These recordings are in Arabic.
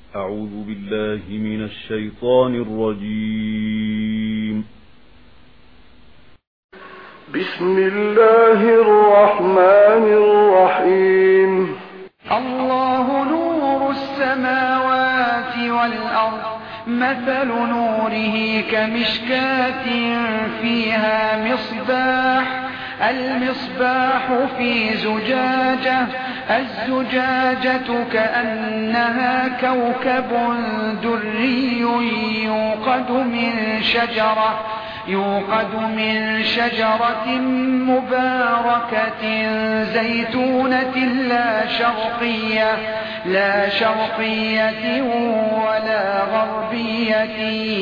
أعوذ بالله من الشيطان الرجيم. بسم الله الرحمن الرحيم. الله نور السماوات والأرض، مثل نوره كمشكاة فيها مصباح، المصباح في زجاجة، الزجاجة كأنها كوكب دري يوقد من شجرة مباركة زيتونة لا شرقية ولا غربية،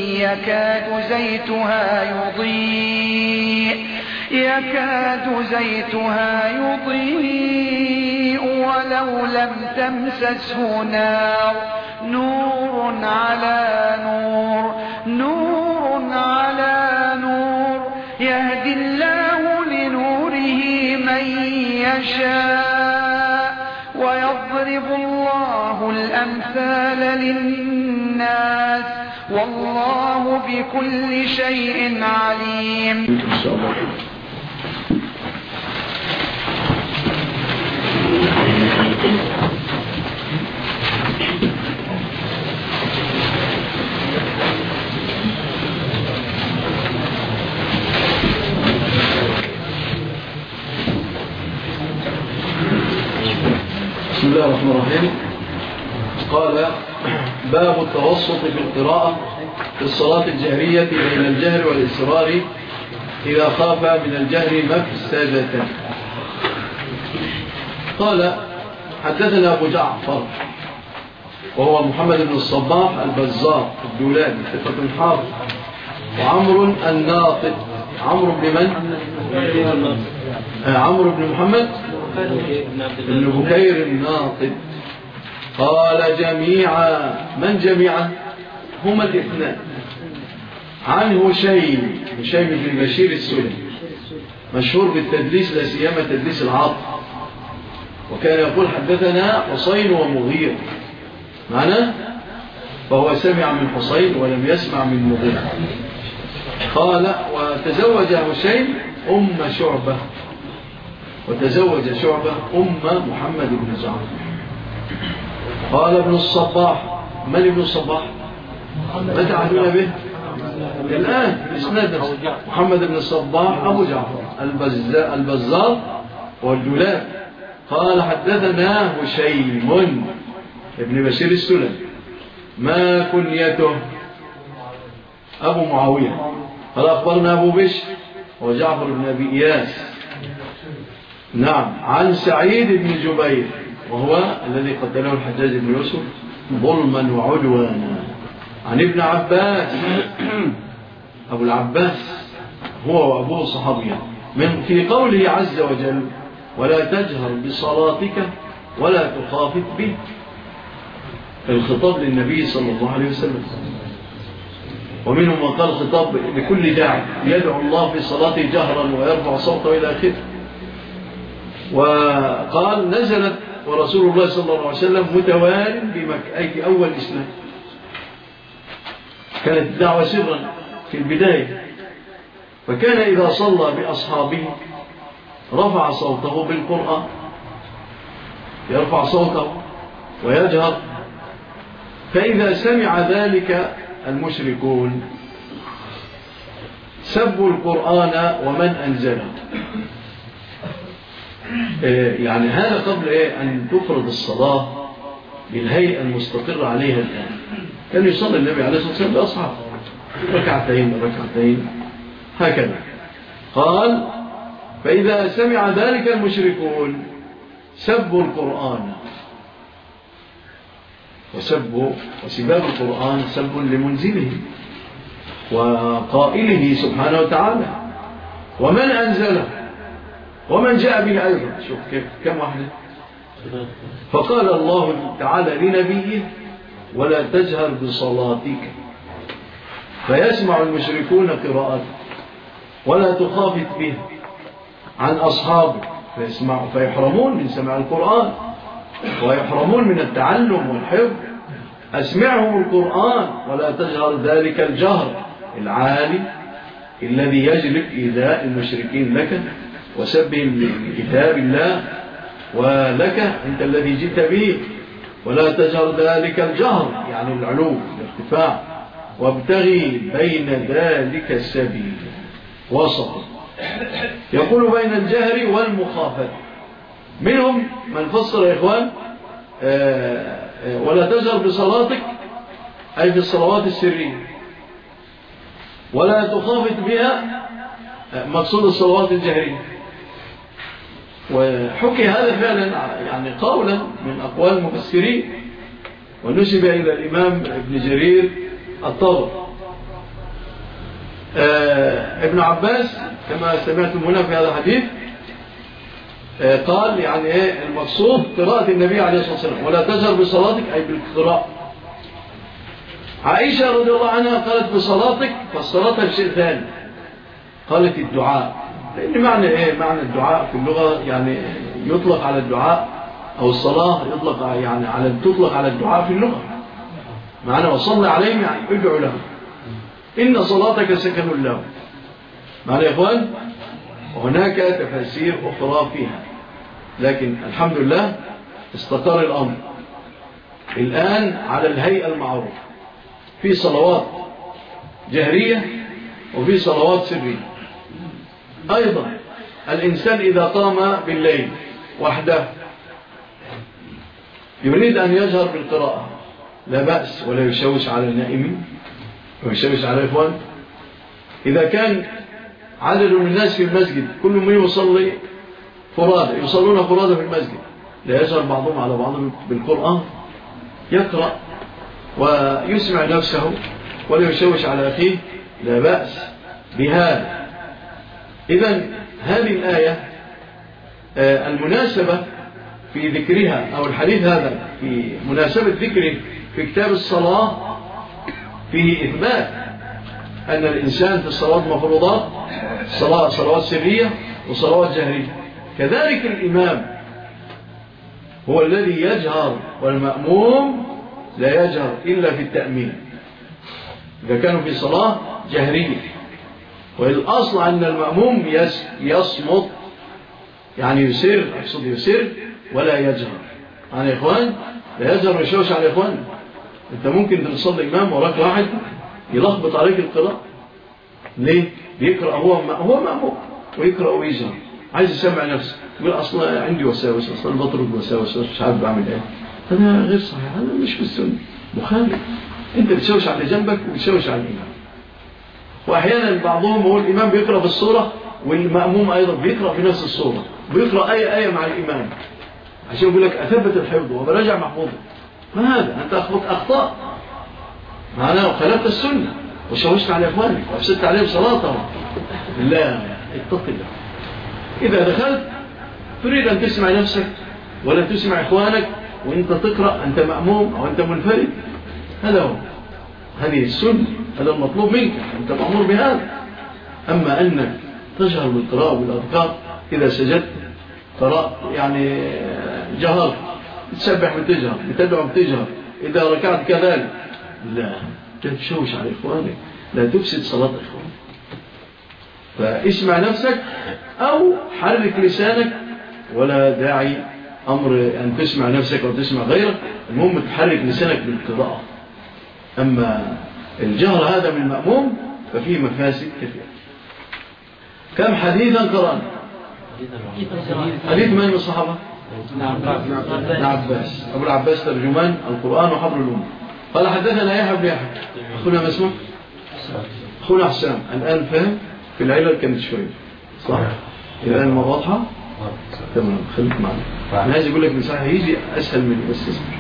يكاد زيتها يضيء ولو لم تمسسه نار، نور على نور، يهدي الله لنوره من يشاء، ويضرب الله الأمثال للناس، والله بكل شيء عليم. بسم الله الرحمن الرحيم. قال: باب التوسط في القراءة في الصلاة الجهرية بين الجهر والإسرار إذا خاف من الجهر مفسدة. قال: حدثنا أبو جعفر وهو محمد بن الصباح البزار الدولابي ثقة حافظ، وعمرو الناطق. عمرو بن من؟ عمرو بن محمد بن بكير الناطق. قال: جميعا. من جميعا؟ هما الاثنان. عن هشيم بن بشير السلمي، مشهور بالتدليس، لا سيما تدليس العاطف، وكان يقول: حدثنا حسين ومغير، معناه فهو سمع من حسين ولم يسمع من مغير. قال: وتزوج هشيم شعبة، وتزوج شعبة محمد بن جعفر. قال ابن الصباح. من ابن الصباح؟ ما تعهدون به الآن إسناد محمد بن الصباح أبو جعفر البزار والدولاب. قال: حدثنا هشيم ابن بشير السلمي. ما كنيته؟ أبو معاوية. قال: أخبرنا أبو بشر وجعفر بن أبي إياس، نعم، عن سعيد بن جبير، وهو الذي قتله الحجاج بن يوسف ظلما وعدوانا. عن ابن عباس، أبو العباس هو وأبوه صحابيا، من في قوله عز وجل: ولا تجهر بصلاتك ولا تخافت به. الخطاب للنبي صلى الله عليه وسلم، ومنهم من قال خطاب لكل داعي يدعو الله في صلاته جهرا ويرفع صوته إلى آخره. وقال: نزلت ورسول الله صلى الله عليه وسلم متوال بمكة، أي في أول الإسلام. كانت الدعوة سرا في البداية، فكان إذا صلى بأصحابه رفع صوته بالقرآن، يرفع صوته ويجهر. فإذا سمع ذلك المشركون سبوا القرآن ومن أنزله. يعني هذا قبل أن تفرض الصلاة بالهيئة المستقرة عليها الآن. كان يصلي النبي عليه الصلاة والسلام بأصحابه ركعتين هكذا. قال: فإذا سمع ذلك المشركون سبوا القرآن. وسباب القرآن سب لمنزله وقائله سبحانه وتعالى ومن أنزله ومن جاء به أيضا. شوف كم واحدة. فقال الله تعالى لنبيه: ولا تجهر بصلاتك. فيسمع المشركون قراءته ولا تخافت به عن أصحابه، فيحرمون من سماع القرآن ويحرمون من التعلم والحفظ أسمعهم القرآن ولا تجهر ذلك الجهر العالي الذي يجلب إيذاء المشركين لك وسبهم لكتاب الله ولك أنت الذي جئت به. ولا تجهر ذلك الجهر يعني العلو الارتفاع، وابتغي بين ذلك السبيل وسط. يقول بين الجهر والمخافة. منهم من فسر يا إخوان ولا تجهر بصلاتك أي في الصلوات السرية، ولا تخافت بها مقصود الصلوات الجهرية. وحكي هذا فعلا يعني قولا من أقوال المفسرين، ونسب إلى الإمام ابن جرير الطبري. ابن عباس كما سمعتم هنا في هذا الحديث قال يعني المقصود قراءة النبي عليه الصلاة والسلام ولا تجهر بصلاتك أي بالقراءة. عائشة رضي الله عنها قالت بصلاتك فالصلاة بشيء ثاني، قالت الدعاء، لأن معنى الدعاء في اللغة يعني يطلق على الدعاء أو الصلاة يطلق يعني تطلق على الدعاء في اللغة. معنى وصلى عليهم يعني ادعوا لهم إن صلاتك سكن لهم. معنى يا إخوان هناك تفاسير أخرى فيها، لكن الحمد لله استقر الأمر الآن على الهيئة المعروفة، في صلوات جهرية وفي صلوات سرية. أيضا الإنسان إذا قام بالليل وحده يريد أن يجهر بالقراءة لا بأس، ولا يشوش على النائمين ويشوش على الإخوان. إذا كان عدد من الناس في المسجد كل من يصلي فرادى يصلون فرادى في المسجد، لا يجهر بعضهم على بعض بالقرآن، يقرأ ويسمع نفسه ولا يشوش على أخيه، لا بأس بهذا. إذن هذه الآية المناسبة في ذكرها أو الحديث هذا في مناسبة ذكره في كتاب الصلاة فيه إثبات أن الإنسان في الصلاة مفروضات، صلوات سرية وصلوات جهرية. كذلك الإمام هو الذي يجهر والمأموم لا يجهر إلا في التأمين إذا كانوا في صلاة جهرية. والأصل أن المأموم يصمت يعني يسر، أقصد يسر ولا يجهر. يعني يا إخوان لا يجهر ويشوش على إخوان. أنت ممكن تصلي إمام وراك واحد يلخبط عليك القراءة. ليه؟ بيقرأ هو مأموم ويقرأ ويجهر، عايز يسمع نفسه، يقول أصلا عندي وساوس، أصلا بطرد وساوس مش عارف بعمل إيه. هذا غير صحيح، هذا مش في السنة، مخالف. أنت بتشوش على جنبك وبتشوش على الإمام. وأحيانا بعضهم هو الإمام بيقرأ في الصورة والمأموم أيضا بيقرأ في نفس الصورة، بيقرأ آية مع الإمام عشان يقول لك أثبت الحفظ وبرجع محفوظه. ما هذا؟ أنت أخطأ معناه خلفت السنة وشوشت على إخوانك وأفسدت عليهم صلاتهم. لا، اتق الله. إذا دخلت تريد أن تسمع نفسك ولا تسمع إخوانك وإنت تقرأ، أنت مأموم أو أنت منفرد، هذا هو، هذه السنة، هذا المطلوب منك، أنت مأمور بهذا. أما أنك تجهر بالقراءة والأذكار، إذا سجدت قراء يعني جهر، تسبح بتجهر، بتدعو بتجهر، إذا ركعت كذلك، لا تشوش على إخوانك، لا تفسد صلاة إخوانك. فاسمع نفسك أو حرك لسانك، ولا داعي أمر أن تسمع نفسك أو تسمع غيرك، المهم تحرك لسانك بالقراءة. أما الجهر هذا من المأموم ففيه مفاسد كثيرة. كم حديثا قرأنا؟ حديث من الصحابة؟ ابن عباس، أبو العباس ترجمان القرآن وحبر الأمة. قال حدثنا يحيى بن يحيى. أخونا ما اسمه؟ أخونا حسام. الآن فهم في العلل كانت شوية صح؟ الآن ما واضحة؟ تمام، خليك معنا. أنا عايز أقول لك مساحة يجي أسهل مني، بس اسمع.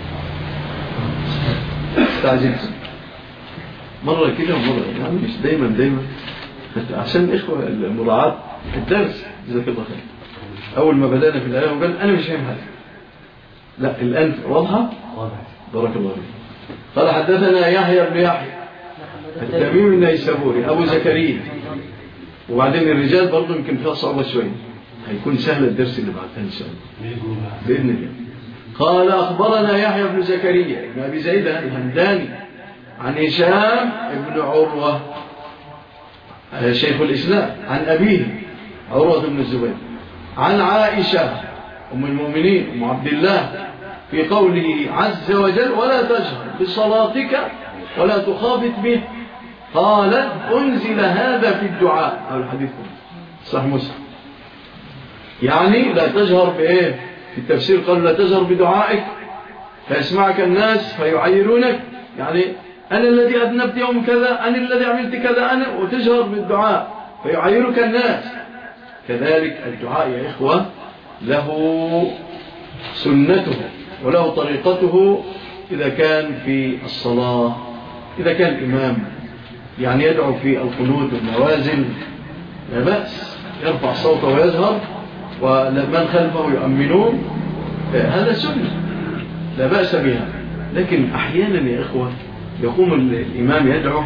استعجلت مرة كده ومرة يعني مش دايما عشان الإخوة المراعاة الدرس. جزاك الله خير. أول ما بدأنا في الآية وقال أنا مش فاهم هذا، لا الآن واضحة؟ بارك الله فيك. قال حدثنا يحيى بن يحيى التميمي النيسابوري أبو زكريا. وبعدين الرجال برضو يمكن فيها صعوبة شوية، هيكون سهل الدرس اللي بعدها إن شاء الله بإذن الله. قال أخبرنا يحيى بن زكريا بن أبي زيد الهمداني عن هشام بن عروة شيخ الإسلام عن أبيه عروة بن الزبير عن عائشة أم المؤمنين أم عبد الله في قوله عز وجل ولا تجهر بصلاتك ولا تخافت به قالت أنزل هذا في الدعاء. هذا الحديث صح مسلم. يعني لا تجهر بإيه؟ في التفسير قال لا تجهر بدعائك فيسمعك الناس فيعيرونك، يعني أنا الذي أذنبت يوم كذا، أنا الذي عملت كذا، أنا، وتجهر بالدعاء فيعيرك الناس. كذلك الدعاء يا إخوة له سنته وله طريقته. إذا كان في الصلاة، إذا كان الإمام يعني يدعو في القنوت والنوازل لا بأس، يرفع صوته ويظهر ومن خلفه يؤمنون، هذا سنة لا بأس بها. لكن أحيانا يا إخوة يقوم الإمام يدعو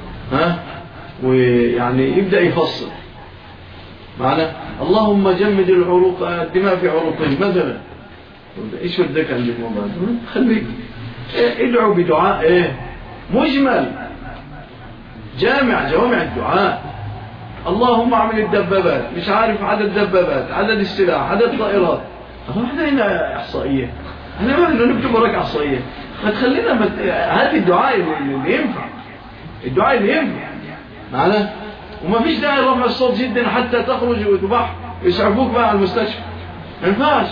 ويعني يبدأ يفصل معنا اللهم جمد الدماء في عروقهم مثلا. إيش ودك عند الموضوع؟ خليك ادعو بدعاء مجمل جامع جوامع الدعاء. اللهم اعمل الدبابات، مش عارف عدد الدبابات، عدد السلاح، عدد الطائرات. احنا هنا احصائيه، احنا ما بدنا نكتب وراك احصائيه. ما تخلينا هات الدعاء اللي ينفع، الدعاء اللي ينفع معنا. وما فيش داعي لرفع الصوت جدا حتى تخرج وتبح يسعفوك بقى على المستشفى. ما ينفعش.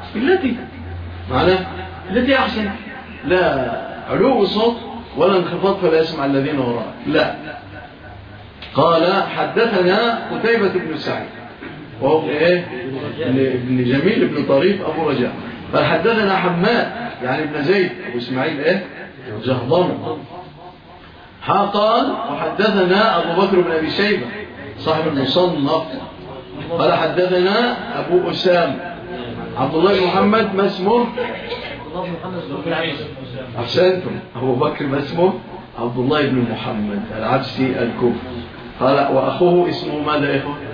التي احسن، لا علو الصوت ولا انخفاض فلا يسمع الذين وراء، لا. قال حدثنا قتيبة بن سعيد وهو ابن جميل بن طريف أبو رجاء. قال حدثنا حماد يعني ابن زيد أبو إسماعيل جهضان. قال وحدثنا أبو بكر بن أبي شيبة صاحب المصنف. قال حدثنا أبو أسام عبد الله بن محمد ما اسمه؟ أحسنتم، أبو بكر ما اسمه؟ عبد الله بن محمد العبسي الكوفي. قال وأخوه اسمه ماذا يا إخوة؟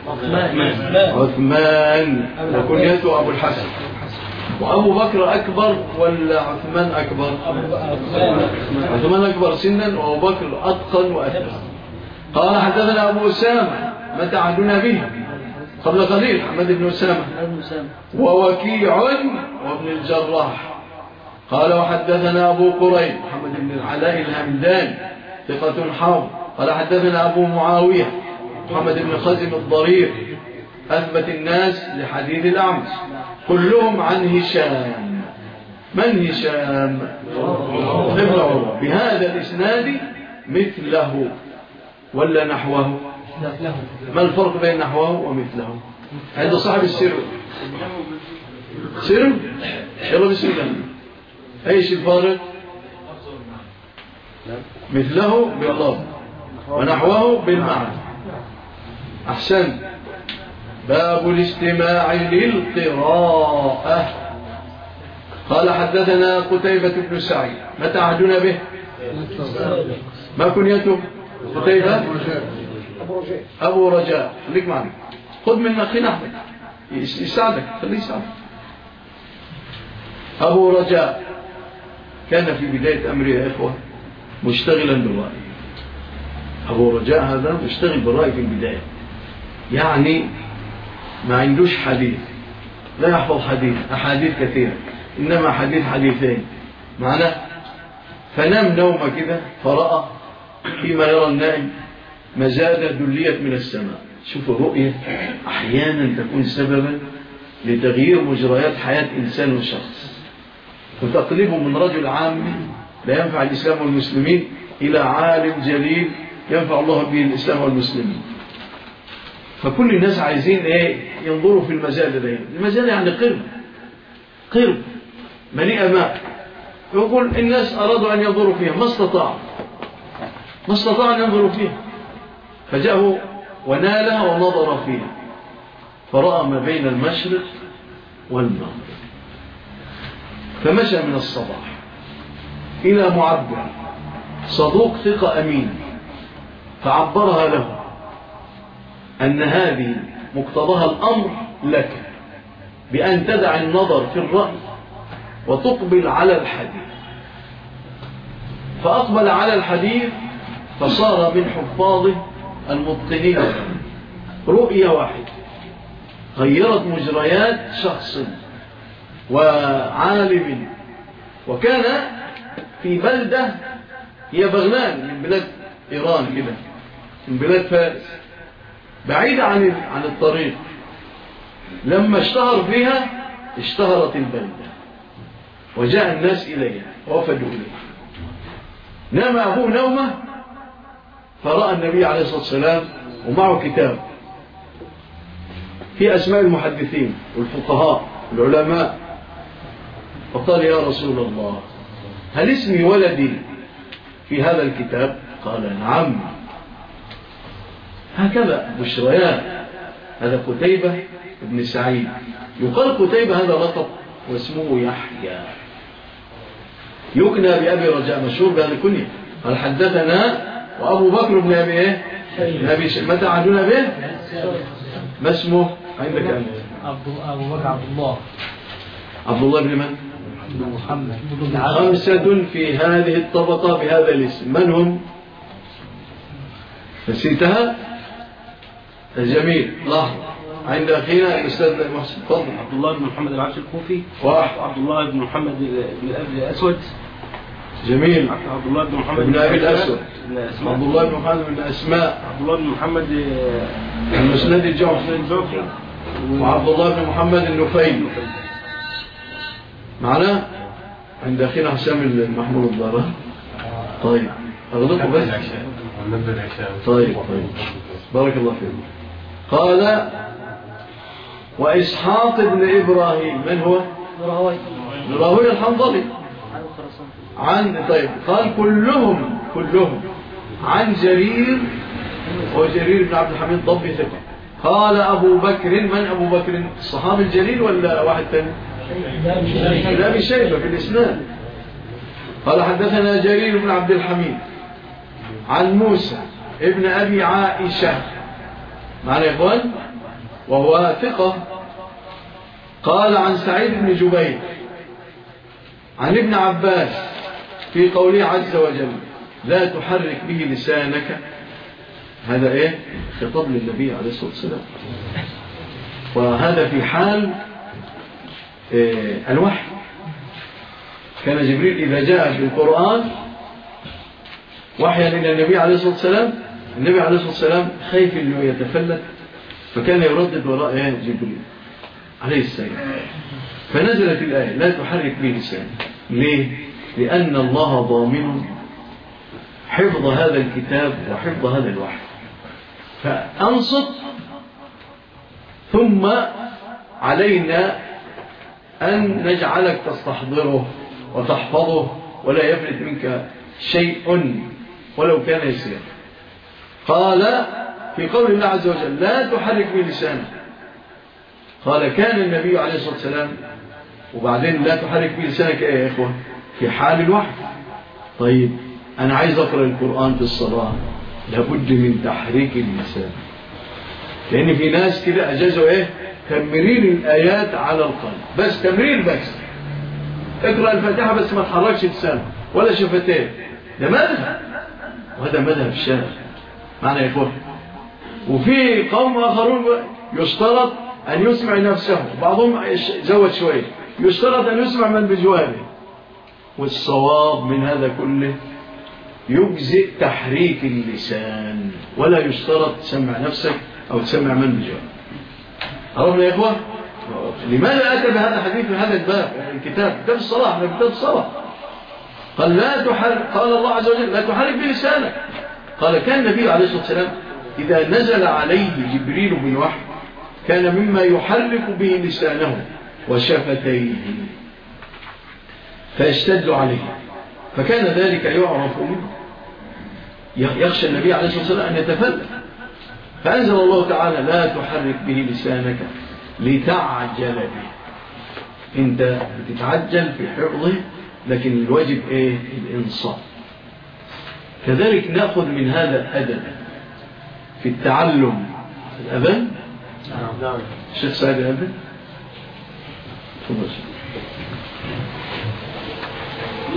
عثمان وكنيته أبو الحسن. وأبو بكر أكبر ولا عثمان أكبر؟ عثمان أكبر سنا وأبو بكر أتقن وأثبت. قال حدثنا أبو أسامة متى عهدنا به قبل قليل حمد بن أسامة ووكيع وابن الجراح. قال وحدثنا أبو قريب محمد بن العلاء الهمداني ثقة حافظ. قال حدثنا أبو معاوية محمد بن خزم الضرير أثبت الناس لحديث الأعمش كلهم عن هشام. من هشام؟ ابن عروة بهذا الإسناد مثله ولا نحوه؟ ما الفرق بين نحوه ومثله؟ عند صاحب السر سر يلا بسم الله. ايش الفارق؟ مثله باللفظ ونحوه بالمعنى. احسن. باب الاستماع للقراءة. قال حدثنا قتيبة بن سعيد متى عهدنا به؟ ما كنيته؟ قتيبة أبو رجاء. خليك معنا، خذ من أخي أحمد يساعدك، خليه يساعدك. أبو رجاء كان في بداية أمره يا إخوة مشتغلا بالرأي. أبو رجاء هذا مشتغل بالرأي في البداية، يعني ما عندوش حديث، لا يحفظ أحاديث كثيرة، إنما حديثين معناه. فنام نومه كده فرأى فيما يرى النائم مزادة دليت من السماء. شوفوا الرؤية أحيانا تكون سببا لتغيير مجريات حياة إنسان وشخص، وتقلبه من رجل عام لا ينفع الإسلام والمسلمين إلى عالم جليل ينفع الله به الإسلام والمسلمين. فكل الناس عايزين ينظروا في المزادة دي. المزادة يعني قرب مليئة ماء. يقول الناس أرادوا أن ينظروا فيها ما استطاع أن ينظروا فيها، فجاءوا ونالها ونظر فيها فرأى ما بين المشرق والمغرب. فمشى من الصباح إلى معبر صدوق ثقة أمين، فعبرها له أن هذه مقتضاها الأمر لك بأن تدع النظر في الرأي وتقبل على الحديث. فأقبل على الحديث فصار من حفاظه المتقنين. رؤية واحدة غيرت مجريات شخص وعالم، وكان في بلدة هي بغلان من بلاد إيران كده، من بلاد فارس، بعيدة عن الطريق. لما اشتهر فيها اشتهرت البلدة وجاء الناس إليها ووفدوا إليها. نام أبوه نومه فرأى النبي عليه الصلاة والسلام ومعه كتاب في أسماء المحدثين والفقهاء والعلماء، فقال يا رسول الله هل اسمي ولدي في هذا الكتاب؟ قال نعم. هكذا بشريات. هذا قتيبة بن سعيد، يقال قتيبة هذا لقب واسمه يحيى، يكنى بأبي رجاء، مشهور بهذا الكنية. قال حدثنا وأبو بكر بن أبي إيه؟ متى عدنا به؟ ما اسمه عندك أنت؟ أبو بكر عبد الله بن من؟ محمد. 5 في هذه الطبقة بهذا الاسم، من هم؟ نسيتها؟ الجميل. لحظة، عند أخينا الأستاذ محسن، تفضل. عبد الله بن محمد العبش الكوفي، وعبد الله بن محمد بن أبي الأسود. جميل. عبد الله بن محمد بن أبي الأسود، عبد الله بن محمد بن أسماء، عبد الله بن محمد المسند الجوفي، وعبد الله بن محمد النفيل. معنا عند أخينا حسام المحمود الضارة. طيب أغلقوا بس. طيب بارك الله فيكم. قال وإسحاق بن إبراهيم، من هو؟ راهوي الحنظلي. طيب قال كلهم عن جرير، وجرير بن عبد الحميد ضبي ثقة. قال أبو بكر، من أبو بكر؟ الصحابي الجليل ولا واحد ثاني؟ لا أبي شيبة في الإسناد. قال حدثنا جرير بن عبد الحميد عن موسى ابن أبي عائشة، معنا يا إخوان، وهو ثقة. قال عن سعيد بن جبير عن ابن عباس في قوله عز وجل لا تحرك به لسانك. هذا ايه؟ خطاب للنبي عليه الصلاة والسلام، وهذا في حال الوحي. كان جبريل إذا جاء بالقرآن وحيا إلى النبي عليه الصلاة والسلام، النبي عليه الصلاة والسلام خايف أنه يتفلت، فكان يردد وراء جبريل عليه السلام. فنزلت الآية لا تحرك به لسانك. ليه؟ لأن الله ضامن حفظ هذا الكتاب وحفظ هذا الوحي. فأنصت، ثم علينا أن نجعلك تستحضره وتحفظه ولا يفلت منك شيء ولو كان يسير. قال في قول الله عز وجل لا تحرك بلسانك، قال كان النبي عليه الصلاة والسلام، وبعدين لا تحرك بلسانك يا إخوة في حال الوحي. طيب أنا عايز أقرأ القرآن في الصلاة، لابد من تحريك اللسان، لأن في ناس كده أجازوا تمرير الآيات على القلب، بس تمرير بس، اقرأ الفاتحة بس ما تحركش لسانك ولا شفتين. ده مذهب، وهذا مذهب الشافعي، معنى يا إخوة. وفي قوم آخرون يشترط أن يسمع نفسه، بعضهم زود شوية، يشترط أن يسمع من بجواره. والصواب من هذا كله يجزئ تحريك اللسان، ولا يشترط تسمع نفسك أو تسمع من بجواره. عرفنا يا إخوة؟ لماذا أتى بهذا الحديث من هذا الباب؟ الكتاب كتاب الصلاة، احنا كتاب الصلاة. قال لا تحرك، قال الله عز وجل لا تحرك بلسانك. قال كان النبي عليه الصلاة والسلام إذا نزل عليه جبريل بالوحي كان مما يحرك به لسانه وشفتيه فيشتد عليه، فكان ذلك يعرف منه. يخشى النبي عليه الصلاة والسلام أن يتفلت، فأنزل الله تعالى لا تحرك به لسانك لتعجل به. انت بتتعجل في حفظه، لكن الواجب الإنصاف. كذلك نأخذ من هذا الأدب في التعلم. الأذان الشيخ سعيد الأذان.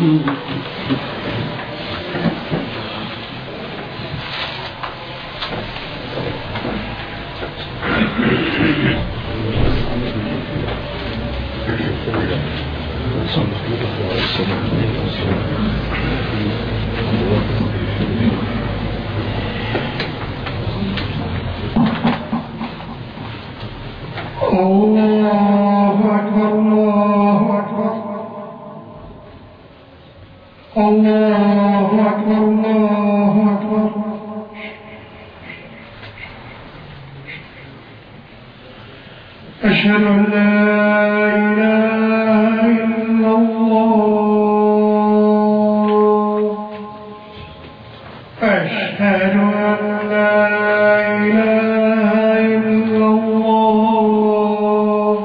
أشهد أن لا إله إلا الله أشهد أن لا إله إلا الله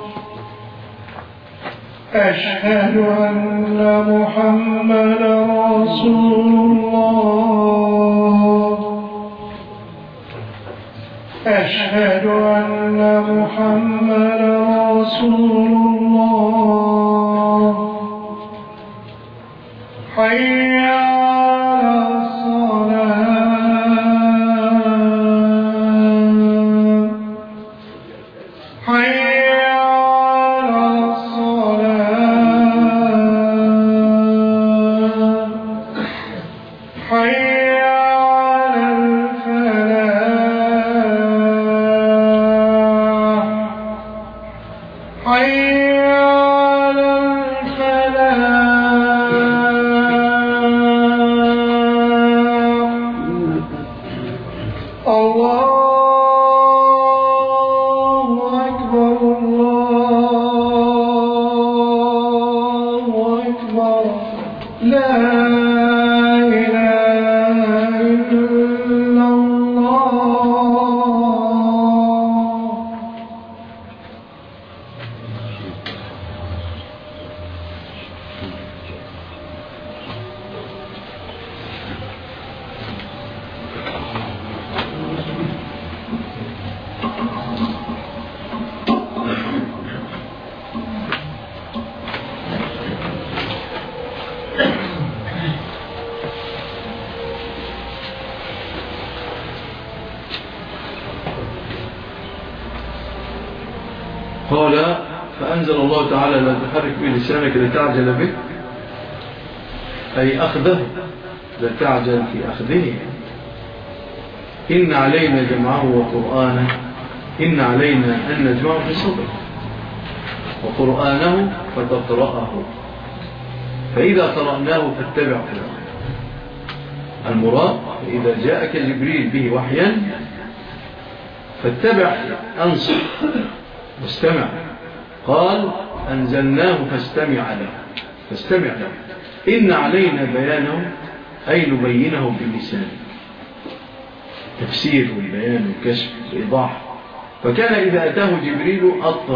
أشهد أن محمدا رسول الله أشهد أن محمدا رسول الله حي على الصلاة حي على الصلاة حي على الفلاح حي على الفلاح الله أكبر الله أكبر لا إله إلا الله قال فأنزل الله تعالى لا تحرك به لسانك لتعجل به أي أخذه لا تعجل في أخذه إن علينا جمعه وقرآنه إن علينا أن نجمعه في صدر وقرآنه فتقرأه فإذا قرأناه فاتبع قرآنه المراد فإذا جاءك جبريل به وحيا فاتبع أنصر واستمع قال أنزلناه فاستمع له إن علينا بيانه أي نبينه بلسانه تفسير والبيان والكشف والإيضاح فكان إذا أتاه جبريل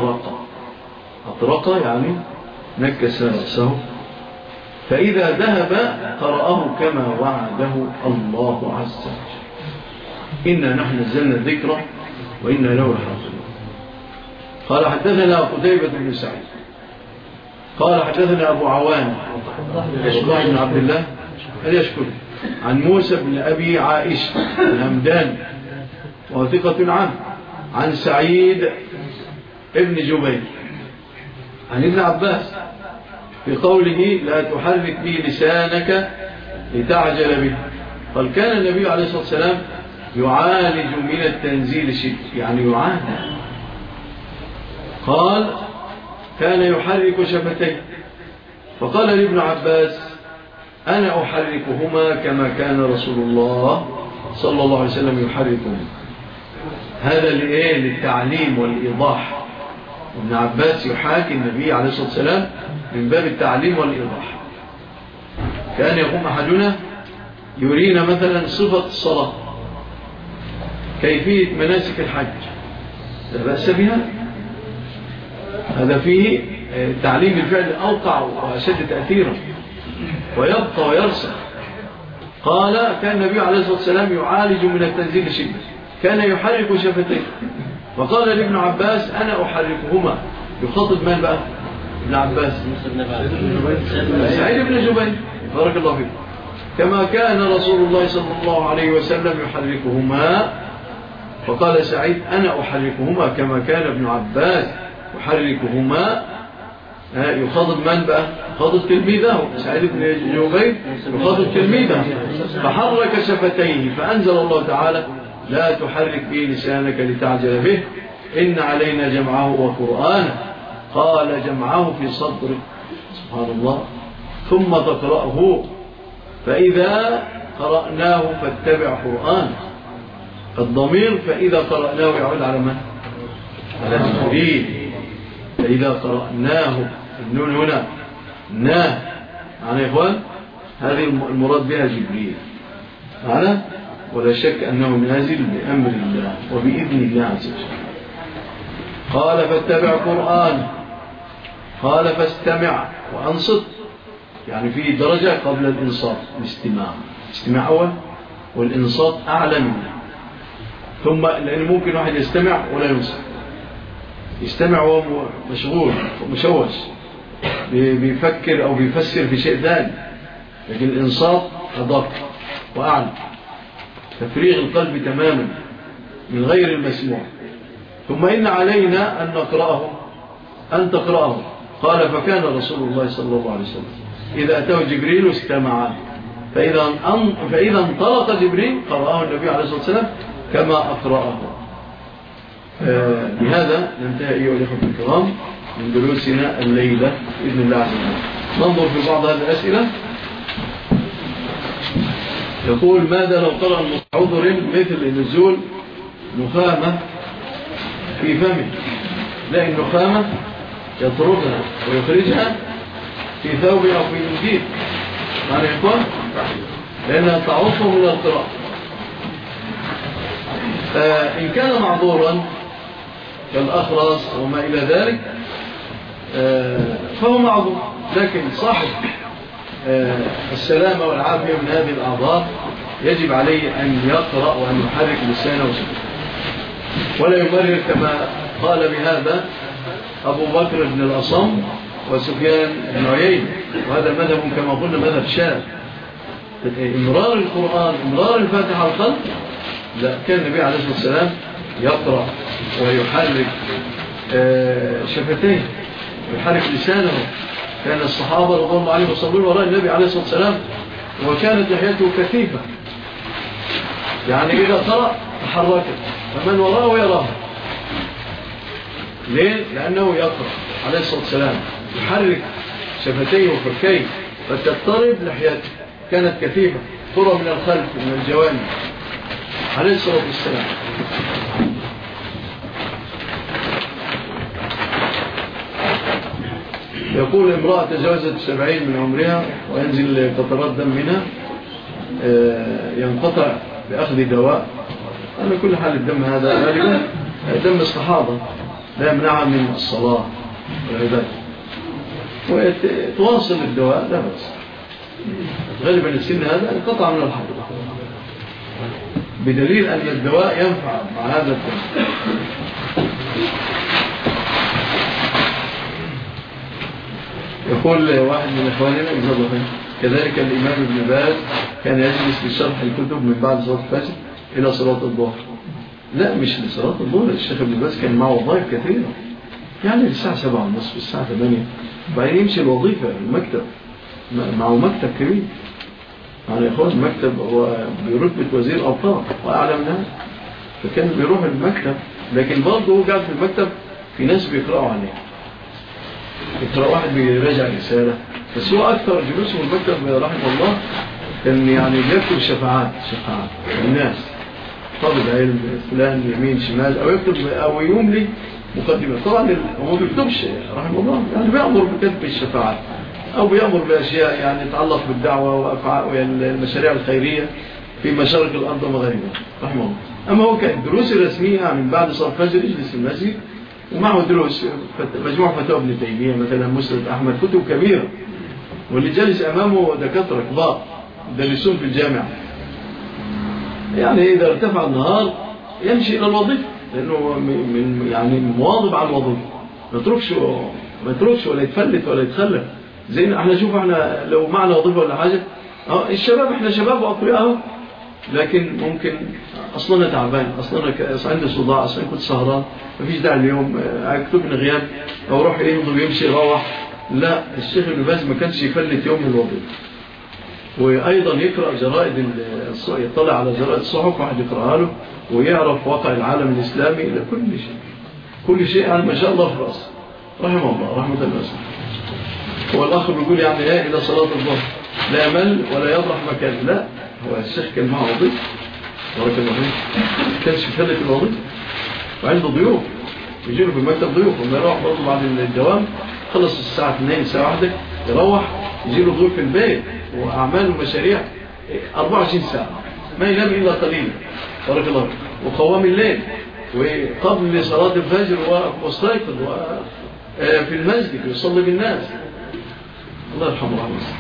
أطرق يعني نكس رأسه فإذا ذهب قرأه كما وعده الله عز وجل إنا نحن نزلنا الذكر وإنا له لحافظون قال حدثنا قتيبة بن سعيد قال حدثنا أبو عوان يشكر بن عبد الله هل يشكر عن موسى بن أبي عائشة الهمداني وثقة عنه عن سعيد ابن جبير عن ابن عباس في قوله لا تحرك به لسانك لتعجل به قال كان النبي عليه الصلاة والسلام يعالج من التنزيل شيء يعني يعالج قال كان يحرك شفتيه فقال لابن عباس أنا أحركهما كما كان رسول الله صلى الله عليه وسلم يحركهما هذا للتعليم والإيضاح وابن عباس يحاكي النبي عليه الصلاة والسلام من باب التعليم والإيضاح كان يقوم أحدنا يرينا مثلا صفة الصلاة كيفية مناسك الحج لا بأس بها هذا فيه تعليم الفعل أوقع وأشد تأثيرا ويبقى ويرسل قال كان النبي عليه الصلاة والسلام يعالج من التنزيل شدة كان يحرك شفتيه فقال لابن عباس أنا أحركهما يخاطب من بقى ابن عباس؟ سعيد بن جبير، بارك الله فيك. كما كان رسول الله صلى الله عليه وسلم يحركهما، فقال سعيد أنا أحركهما كما كان ابن عباس يحركهما. يخاطب من بقى؟ يخاطب تلميذه سعيد بن جبير، يخاطب تلميذه، فحرك شفتيه، فأنزل الله تعالى لا تحرك به لسانك لتعجل به إن علينا جمعه وقرآنه. قال جمعه في صدره، سبحان الله، ثم تقرأه، فإذا قرأناه فاتبع قرآنه. الضمير فإذا قرأناه يعود على من؟ على جبريل. فإذا قرأناه، النون هنا ناه، معنا يا إخوان؟ هذه المراد بها جبريل، معنا؟ ولا شك أنه نازل بأمر الله وبإذن الله عز وجل. قال فاتبع قرآن، قال فاستمع وأنصت، يعني في درجة قبل الإنصات، الاستماع أول والإنصات أعلى منه. ثم لأن ممكن واحد يستمع ولا ينصت، يستمع وهو مشغول ومشوش بيفكر أو بيفسر في شيء ثاني، لكن الإنصات أدق وأعلى، تفريغ القلب تماما من غير المسموع. ثم إن علينا أن نقرأه، أن تقرأه. قال فكان رسول الله صلى الله عليه وسلم إذا أتاه جبريل استمع، فإذا انطلق جبريل قرأه النبي عليه الصلاة والسلام كما أقرأه. بهذا ننتهي أيها الأخوة الكرام من دروسنا الليلة بإذن الله عز وجل. ننظر في بعض هذه الأسئلة. يقول ماذا لو قرأ عذر مثل نزول نخامة في فمه؟ لا، النخامة يطردها ويخرجها في ثوب أو في منديل، معنى يقول لأنها تعصه من القراءة. إن كان معذورا كالأخرس وما إلى ذلك فهو معذور، لكن صاحب السلامة والعافية من هذه الأعضاء يجب عليه أن يقرأ وأن يحرك لسانه وسكته، ولا يمرر كما قال بهذا أبو بكر بن الأصم وسفيان بن عيينة، وهذا مذهب كما قلنا مذهب شاذ. إمرار القرآن، إمرار الفاتحة على القلب، لا، كان النبي عليه الصلاة والسلام يقرأ ويحرك شفتيه ويحرك لسانه. كان الصحابة رضي الله عنهم يصلون وراء النبي عليه الصلاة والسلام وكانت لحيته كثيفة، يعني إذا قرأ تحركت فمن وراءه يراه. ليه؟ لأنه يقرأ عليه الصلاة والسلام يحرك شفتيه وفكيه فتضطرب لحيته، كانت كثيفة ترى من الخلف من الجوانب عليه الصلاة والسلام. يقول امرأة تجاوزت 70 من عمرها وينزل قطرات دم منها، ينقطع بأخذ دواء. على كل حال الدم هذا غالبا دم الصحابة لا يمنعها من الصلاة والعبادة، وتواصل الدواء لا بأس. غالبا السن هذا انقطع من الحرب، بدليل أن الدواء ينفع مع هذا الدم. يقول واحد من إخواننا كذلك الإمام ابن باز كان يجلس لشرح الكتب من بعد صلاة الفجر إلى صلاة الظهر. لا، مش لصلاة الظهر، الشيخ ابن باز كان معه وظائف كثيرة، يعني الساعة 7:30 الساعة 8 بعدين يمشي الوظيفة المكتب، معه مكتب كبير، يعني يا أخوان المكتب هو برتبة وزير أوقاف وأعلى من هذا، فكان بيروح المكتب، لكن برضه هو قاعد في المكتب في ناس بيقرأوا عليه، يقرأ واحد بيراجع رسالة، بس هو أكثر جلوسه في المكتب رحمه الله كان يعني بيكتب شفاعات الناس، طالب علم فلان يمين شمال، أو يكتب أو يملي مقدمة. طبعا هو ما بيكتبش رحمه الله، يعني بيأمر بكتب الشفاعات أو بيأمر بأشياء يعني تتعلق بالدعوة والمشاريع الخيرية في مشارق الأرض ومغاربها رحمه الله. أما هو كانت دروس رسمية من بعد صلاة الفجر يجلس في المسجد ومعه دروس، مجموع فتاوى ابن تيمية مثلا، مسند أحمد، كتب كبيرة، واللي جالس أمامه دكاترة كبار يدرسون في الجامعة. يعني إذا ارتفع النهار يمشي إلى الوظيفة، لأنه يعني مواظب على الوظيفة، ما يتركش ما يتركش ولا يتفلت ولا يتخلف. زي احنا شوف احنا لو معنا وظيفة ولا حاجة الشباب احنا شباب واقوياء، لكن ممكن اصلا تعبان، اصلا عندي صداع، اصلا كنت سهران، مفيش داعي اليوم اكتبني غياب او اروح يمضي ويمشي يروح. لا، الشيخ ابن باز ما كانش يفلت يوم من الوظيفة. وايضا يقرأ جرائد، يطلع على جرائد الصحف واحد يقرأها له ويعرف واقع العالم الاسلامي الى كل شيء، كل شيء يعني ما شاء الله في راسه رحمه الله رحمة الواسعة. هو الاخر بيقول يعني ايه الى صلاة الظهر لا يمل ولا يضرح مكان. لا، هو الشيخ كان معه وظيفة بارك الله فيه، كانش يفلت الوظيفة وعنده ضيوف يجي له في المكتب ضيوف، وما يروح برضه بعد الدوام خلص الساعة 2 الساعة 1 يروح يجي له ضيوف في البيت وأعمال ومشاريع 24 ساعة ما ينام إلا قليلا بارك الله فيه، وقوام الليل وقبل صلاة الفجر واستيقظ في المسجد يصلي بالناس. الله يرحمه رحمه الله.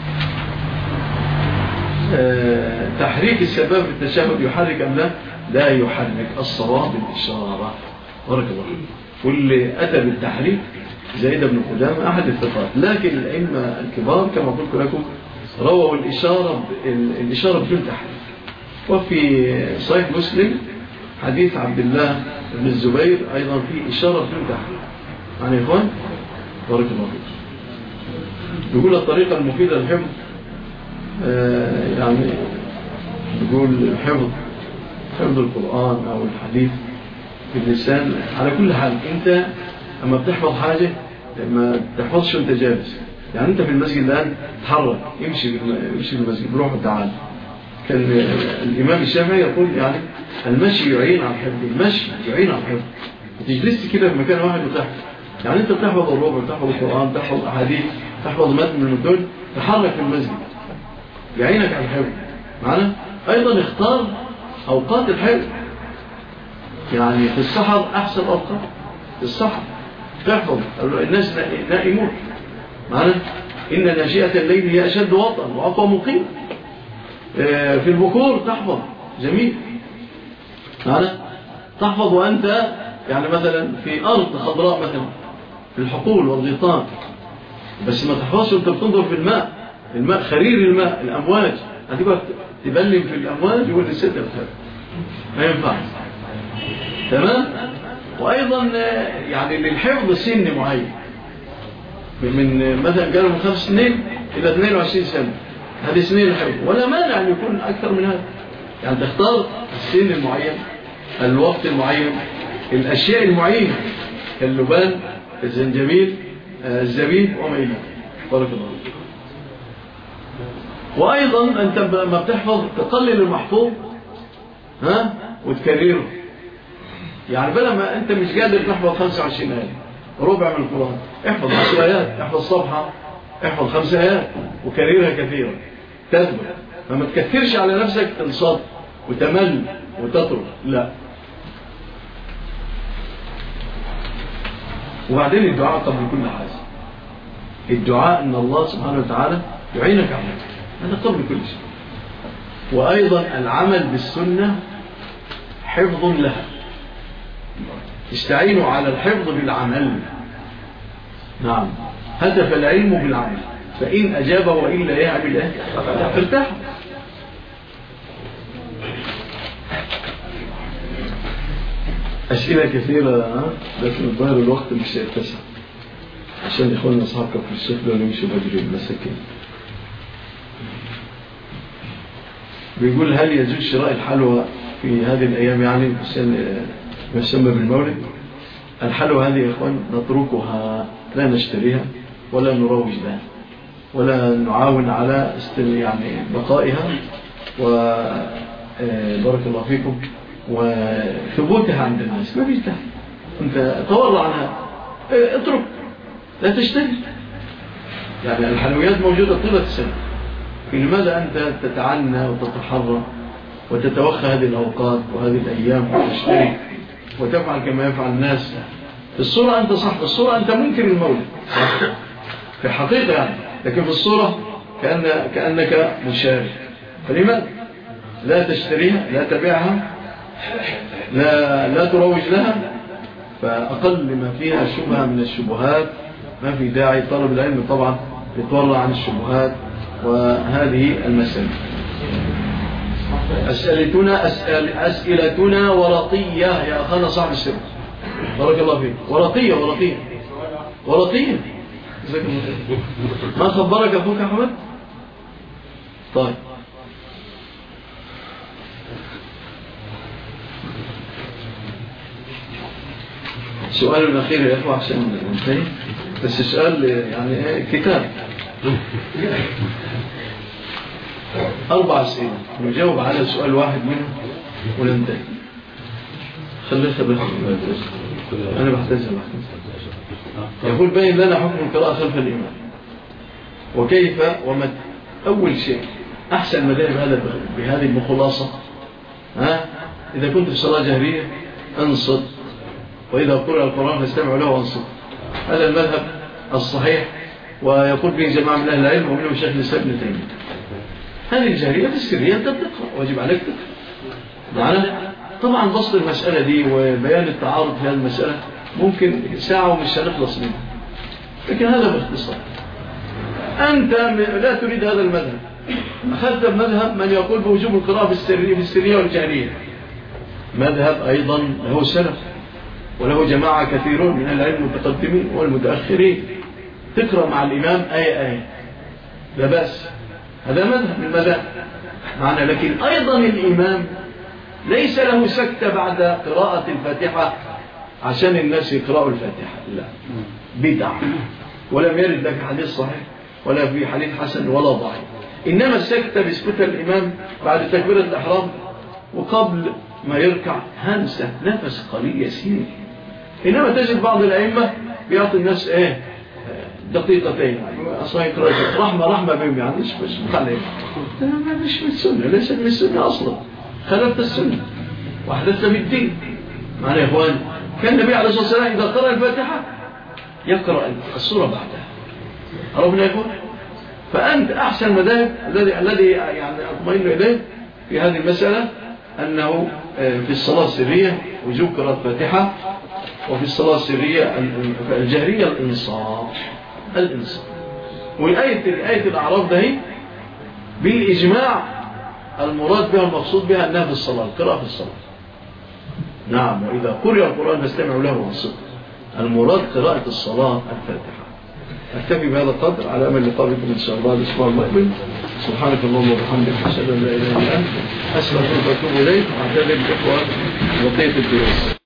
تحريك السباب في التشهد يحرك أم لا؟ لا يحرك، الصواب بالإشارة بارك الله فيه. واللي أتى بالتحريك زيد بن قدامة أحد الثقات، لكن الأئمة الكبار كما قلت لكم رووا الإشارة بدون تحريك. وفي صحيح مسلم حديث عبد الله بن الزبير أيضا فيه إشارة بدون تحريك. يعني يا إخوان بارك الله فيكم. يقول الطريقة المفيدة للحفظ يعني يقول حفظ القرآن أو الحديث باللسان على كل حال. أنت أما بتحفظ حاجة ما تحفظش وأنت جالس، يعني أنت في المسجد الآن تحرك، يمشي في المسجد بروح وتعال. كان الإمام الشافعي يقول يعني المشي يعين على الحفظ، المشي يعين على الحفظ. تجلس كده في مكان واحد وتحفظ، يعني أنت بتحفظ الربع، بتحفظ القرآن، بتحفظ أحاديث، تحفظ متن من المتون، تحرك في المسجد يعينك على الحفظ معنا. أيضا اختار أوقات الحفظ، يعني في السحر أحسن أوقات، في السحر تحفظ، الناس نائمون معنا. إن ناشئة الليل هي أشد وطئا وأقوى مقيم. في البكور تحفظ جميل معنا، تحفظ وأنت يعني مثلا في أرض خضراء مثلا في الحقول والغيطان، بس ما تحفظش وانت بتنظر في الماء خرير الماء الأمواج، هتبقى تبلم في الأمواج يقول الست الخير ما ينفع. تمام. وأيضا يعني للحفظ سن معين، من مثلا قالوا من 5 سنين إلى 22 سنة، هذه سنين الحفظ، ولا مانع أن يكون أكثر من هذا. يعني تختار السن المعين، الوقت المعين، الأشياء المعينة كاللبان، الزنجبيل، الزبيب وما إلى بارك الله. وأيضا أنت ما بتحفظ تقلل المحفوظ وتكرره، يعني بلا ما أنت مش قادر تحفظ 25 آية ربع من القرآن، احفظ 10 آيات، احفظ صفحة، احفظ 5 آيات وكررها كثيرا تثبت. فما تكثرش على نفسك تنصد وتمل وتطرق، لا. وبعدين الدعاء قبل كل حاجة، الدعاء ان الله سبحانه وتعالى يعينك على هذا قبل كل شيء. وايضا العمل بالسنة حفظ لها، استعينوا على الحفظ بالعمل. نعم، هدف العلم بالعمل، فإن أجابه وإلا يعمل إيه ارتاح. أسئلة كثيرة لكن الظاهر الوقت مش سيتسع، عشان إخواننا أصحابك في الشيخ لو نمشي بدري المساكين. بيقول هل يجوز شراء الحلوى في هذه الأيام، يعني ما يسمى بالمولد؟ الحلوى هذه يا إخوان نتركها، لا نشتريها ولا نروج لها ولا نعاون على يعني بقائها وبارك الله فيكم وثبوتها عند الناس. ما فيش داعي، انت تورع عنها، اترك، لا تشتري. يعني الحلويات موجودة طيلة السنة، لماذا أنت تتعنى وتتحرى وتتوخى هذه الأوقات وهذه الأيام وتشتري وتفعل كما يفعل الناس؟ في الصورة أنت صح، في الصورة أنت منكر المولد في الحقيقة يعني، لكن في الصورة كأنك مشارك. فلماذا لا تشتريها، لا تبيعها، لا تروج لها؟ فأقل ما فيها شبهة من الشبهات ما في داعي. طلب العلم طبعا يتورع عن الشبهات وهذه المسألة. أسئلتنا ورقية يا أخانا صاحب السر، بارك الله فيك. ورقية ما خبرك أخوك أحمد؟ طيب السؤال الأخير يا أخوة عشان ننتهي، بس السؤال يعني كتاب 4 أسئلة نجاوب على سؤال واحد منهم وننتهي. خليها أنا بحتاجها. يقول بين لنا حكم القراءة خلف الإمام وكيف ومتى. أول شيء أحسن مذاهب هذا بهذه المخلاصة، إذا كنت في صلاة جهرية أنصت، وإذا قرأ القرآن فاستمعوا له وانصت. هذا المذهب الصحيح ويقول به جماعة من أهل العلم ومنهم شيخ الإسلام ابن تيمية. هذه الجهرية في السرية أنت تقرأ، واجب عليك تقرأ معنا. طبعا بسط المسألة دي وبيان التعارض في هذه المسألة ممكن ساعة ومش هنخلص منها، لكن هذا باختصار. أنت لا تريد هذا المذهب، أخذت مذهب من يقول بوجوب القراءة في السرية والجهرية، مذهب أيضا له سلف وله جماعة كثيرون من العلم المتقدمين والمتأخرين. تقرأ مع الإمام آية لا بأس، هذا مذهب من المذاهب معنا. لكن أيضا الإمام ليس له سكتة بعد قراءة الفاتحة عشان الناس يقرأوا الفاتحة، لا، بدع، ولم يرد لك حديث صحيح ولا في حديث حسن ولا ضعيف. إنما السكتة بيسكتها الإمام بعد تكبيرة الإحرام وقبل ما يركع همسة نفس قليل يسير. إنما تجد بعض الأئمة بيعطي الناس دقيقتين أصلا يقرأ رحمة بهم، يعني مش مخليه، مش من السنة، ليس من السنة أصلا، خلفت السنة وحدثت بالدين معنا يا إخوان. كان النبي عليه الصلاة والسلام إذا قرأ الفاتحة يقرأ السورة بعدها. عرفنا يا إخوان؟ فأنت أحسن مذاهب الذي يعني أطمئن إليه في هذه المسألة أنه في الصلاة السرية وجوب قراءة الفاتحة، وفي الصلاة السرية الجهرية الإنصات. وآية الأعراف ده بالإجماع المراد بها المقصود بها أنها في الصلاة، القراءة في الصلاة. نعم، وإذا قرئ القرآن فاستمعوا له وانصتوا، المراد قراءة الصلاة الفاتحة. أكتفي بهذا القدر على أمل لقاء بكم إن شاء الله الأسبوع المقبل. سبحانك اللهم وبحمدك، أشهد أن لا إله إلا أنت، أستغفرك وأتوب إليك. أعتذر بإخوان بقية الدروس.